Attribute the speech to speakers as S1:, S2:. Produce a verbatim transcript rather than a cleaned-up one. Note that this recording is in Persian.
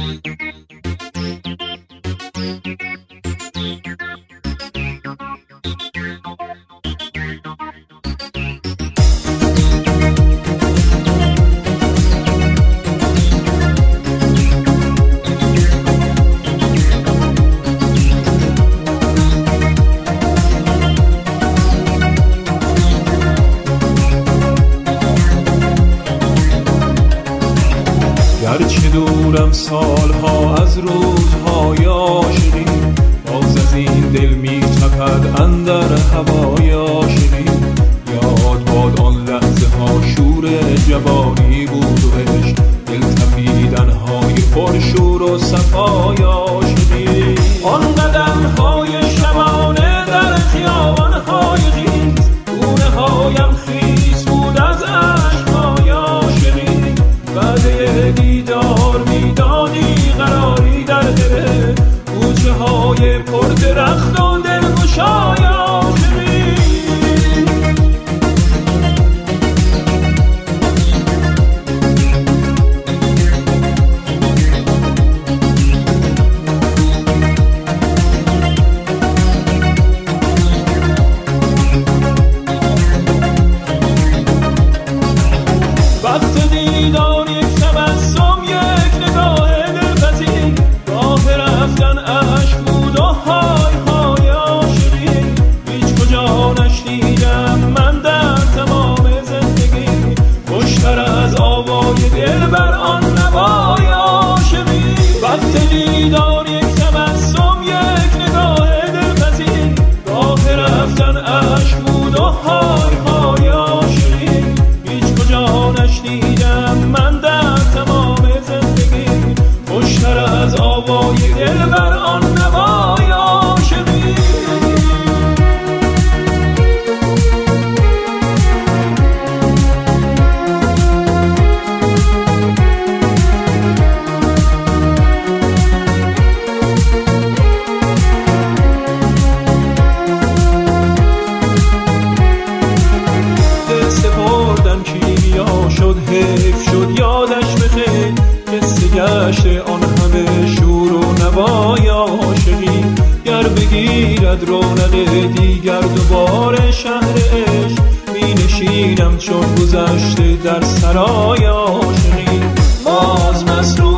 S1: گرچه دورم سالها از روزهای عاشقی، باز از این دل می تپد اندر هوای عاشقی. یاد باد آن لحظه ها شور جوانی بود و عشق، دل تپیدن های پرشور و صفای عاشقی. آن قدم های شبانه در خیابان های خیز، گونه هایم خیس بود از عشق های عاشقی. وعده دیدار میدانی قراری در دل، کوچه های پر درخت و دلگشای عاشقی. وقت دیدار یک تبسم، یک نگاه دلپذیر، راه رفتن عشق بود و های های عاشقی. هیچ کجا نشنیدم من در تمام زندگی، خوشتر از آوای دل بر آن نوای عاشقی. وقت دیدار یک تبسم، یک نگاه دلپذیر، راه رفتن عشق بود و های های عاشقی. هیچ کجا نشنیدم من در تمام زندگی، خوشتر از آوای دل بر آن نوای عاشقی. دل سپردن کیمیا شد، حیف شد یادش بخیر، قصه گشت آن همه شور و نوای عاشقی. گر بگیرد رونق دیگر دوباره شهر عشق، می نشینم چون گذشته در سرای عاشقی. باز مسرور